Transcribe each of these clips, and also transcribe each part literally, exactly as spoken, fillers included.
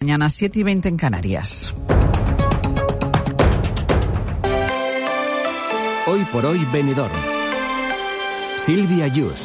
mañana, siete y veinte en Canarias. Hoy por hoy Benidorm. Silvia Yus.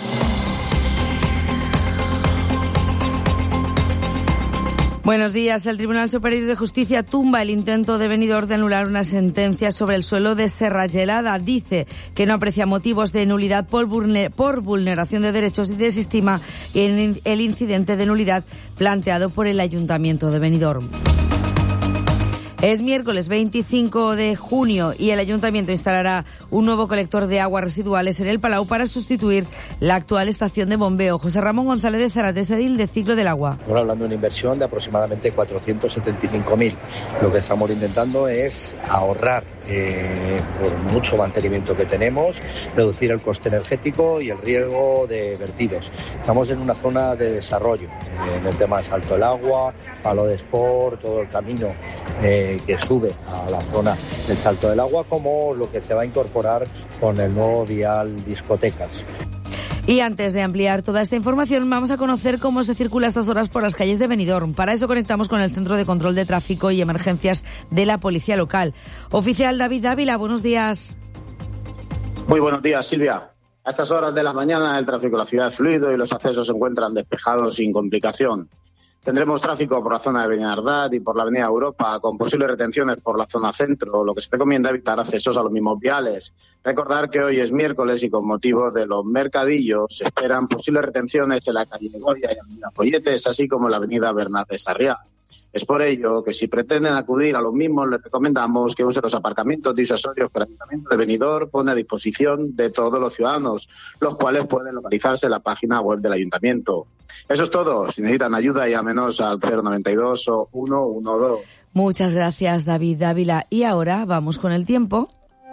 Buenos días. El Tribunal Superior de Justicia tumba el intento de Benidorm de anular una sentencia sobre el suelo de Serra Gelada. Dice que no aprecia motivos de nulidad por vulneración de derechos y desestima el incidente de nulidad planteado por el Ayuntamiento de Benidorm. Es miércoles veinticinco de junio y el Ayuntamiento instalará un nuevo colector de aguas residuales en el Palau para sustituir la actual estación de bombeo. José Ramón González de Zarates, edil de Ciclo del Agua. Estamos hablando de una inversión de aproximadamente cuatrocientos setenta y cinco mil. Lo que estamos intentando es ahorrar eh, por mucho mantenimiento que tenemos, reducir el coste energético y el riesgo de vertidos. Estamos en una zona de desarrollo, eh, en el tema de Salto del Agua, Palo de Sport, todo el camino eh, que sube a la zona del Salto del Agua, como lo que se va a incorporar con el nuevo vial discotecas. Y antes de ampliar toda esta información, vamos a conocer cómo se circula a estas horas por las calles de Benidorm. Para eso conectamos con el Centro de Control de Tráfico y Emergencias de la Policía Local. Oficial David Ávila, buenos días. Muy buenos días, Silvia. A estas horas de la mañana el tráfico en la ciudad es fluido y los accesos se encuentran despejados sin complicación. Tendremos tráfico por la zona de Avenida Ardad y por la Avenida Europa, con posibles retenciones por la zona centro, lo que se recomienda evitar accesos a los mismos viales. Recordar que hoy es miércoles y con motivo de los mercadillos se esperan posibles retenciones en la calle de Goya y Avenida Folletes, así como en la Avenida Bernat de Sarriá. Es por ello que si pretenden acudir a los mismos les recomendamos que usen los aparcamientos disuasorios que el Ayuntamiento de Benidorm pone a disposición de todos los ciudadanos, los cuales pueden localizarse en la página web del Ayuntamiento. Eso es todo. Si necesitan ayuda, llámenos al cero noventa y dos o ciento doce. Muchas gracias, David Ávila. Y ahora vamos con el tiempo.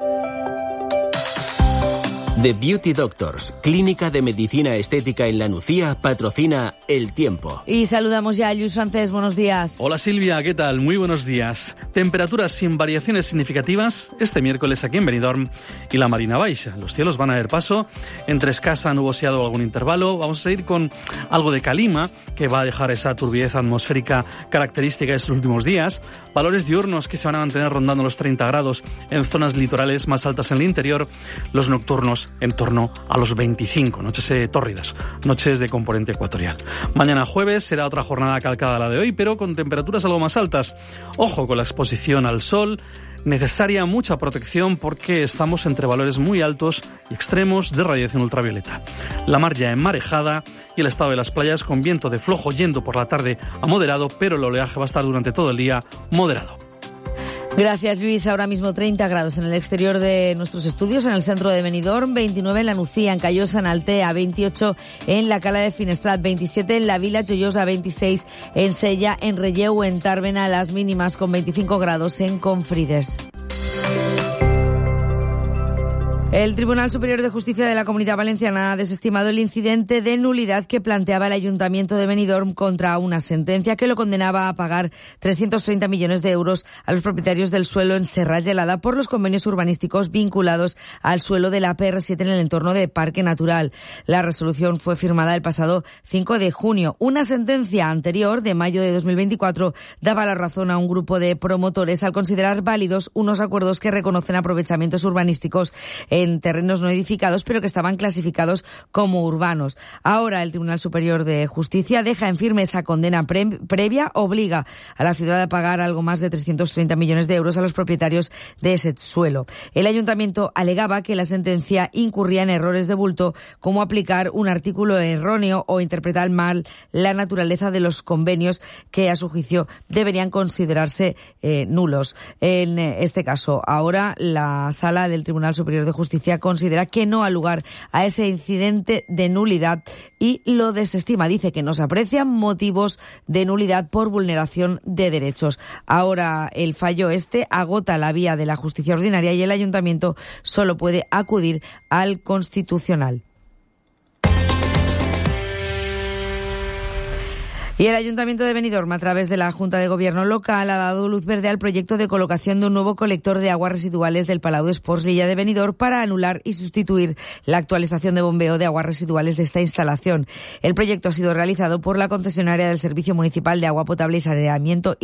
The Beauty Doctors, clínica de medicina estética en La Nucía, patrocina El Tiempo. Y saludamos ya a Lluís Francés, buenos días. Hola Silvia, ¿qué tal? Muy buenos días. Temperaturas sin variaciones significativas este miércoles aquí en Benidorm y la Marina Baixa. Los cielos van a dar paso entre escasa nubosidad o algún intervalo. Vamos a seguir con algo de calima que va a dejar esa turbidez atmosférica característica de estos últimos días. Valores diurnos que se van a mantener rondando los treinta grados en zonas litorales más altas en el interior. Los nocturnos en torno a los veinticinco, noches eh, tórridas, noches de componente ecuatorial. Mañana jueves será otra jornada calcada a la de hoy, pero con temperaturas algo más altas. Ojo con la exposición al sol, necesaria mucha protección porque estamos entre valores muy altos y extremos de radiación ultravioleta. La mar ya enmarejada y el estado de las playas con viento de flojo yendo por la tarde a moderado, pero el oleaje va a estar durante todo el día moderado. Gracias, Luis. Ahora mismo treinta grados en el exterior de nuestros estudios, en el centro de Benidorm, veintinueve en La Nucía, en Callosa, en Altea, veintiocho en la Cala de Finestrat, veintisiete en la Vila Joiosa, veintiséis en Sella, en Relleu, en Tàrbena, las mínimas con veinticinco grados en Confrides. El Tribunal Superior de Justicia de la Comunidad Valenciana ha desestimado el incidente de nulidad que planteaba el Ayuntamiento de Benidorm contra una sentencia que lo condenaba a pagar trescientos treinta millones de euros a los propietarios del suelo en Serra Gelada por los convenios urbanísticos vinculados al suelo de la P R siete en el entorno de Parque Natural. La resolución fue firmada el pasado cinco de junio. Una sentencia anterior, de mayo de dos mil veinticuatro, daba la razón a un grupo de promotores al considerar válidos unos acuerdos que reconocen aprovechamientos urbanísticos en en terrenos no edificados, pero que estaban clasificados como urbanos. Ahora el Tribunal Superior de Justicia deja en firme esa condena pre- previa, obliga a la ciudad a pagar algo más de trescientos treinta millones de euros a los propietarios de ese suelo. El Ayuntamiento alegaba que la sentencia incurría en errores de bulto, como aplicar un artículo erróneo o interpretar mal la naturaleza de los convenios que, a su juicio, deberían considerarse eh, nulos. En este caso, ahora la Sala del Tribunal Superior de Justicia considera que no ha lugar a ese incidente de nulidad y lo desestima. Dice que no se aprecian motivos de nulidad por vulneración de derechos. Ahora el fallo este agota la vía de la justicia ordinaria y el Ayuntamiento solo puede acudir al Constitucional. Y el Ayuntamiento de Benidorm, a través de la Junta de Gobierno local, ha dado luz verde al proyecto de colocación de un nuevo colector de aguas residuales del Palau d'Esports L'Illa de Benidorm para anular y sustituir la actual estación de bombeo de aguas residuales de esta instalación. El proyecto ha sido realizado por la concesionaria del Servicio Municipal de Agua Potable y Saneamiento